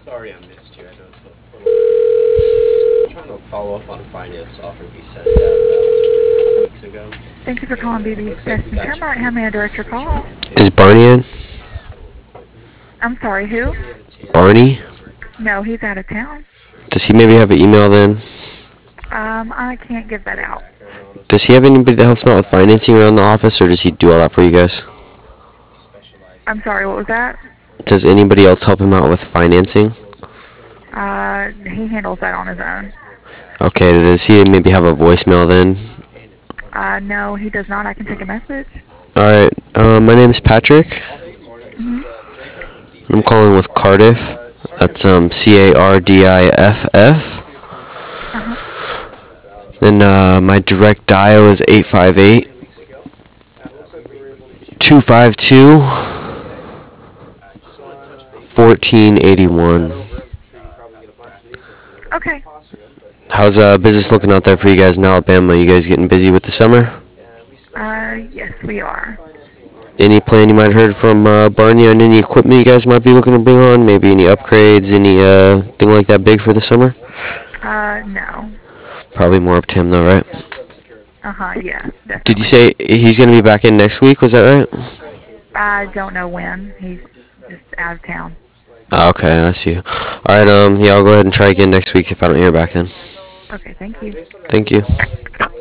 Sorry I missed you. I know it's a little... trying to follow up on a finance offer we sent out about 2 weeks ago. Thank you for calling BB's Looks like Best we and got you Termite. How may I direct your call? Is Barney in? I'm sorry, who? Barney? No, he's out of town. Does he maybe have an email then? I can't give that out. Does he have anybody that helps him out with financing around the office, or does he do all that for you guys? I'm sorry, what was that? Does anybody else help him out with financing? He handles that on his own. Okay, does he maybe have a voicemail then? No, he does not. I can take a message. Alright, my name is Patrick. Mm-hmm. I'm calling with Cardiff. That's Cardiff. Uh-huh. Then my direct dial is 858-252-1481. Okay. How's business looking out there for you guys in Alabama? You guys getting busy with the summer? Yes, we are. Any plan you might have heard from Barney on any equipment you guys might be looking to bring on? Maybe any upgrades, any thing like that big for the summer? No. Probably more up to him though, right? Uh-huh, yeah, definitely. Did you say he's going to be back in next week? Was that right? I don't know when. He's just out of town. Oh, okay, I see. Alright, yeah, I'll go ahead and try again next week if I don't hear back then. Okay, thank you. Thank you.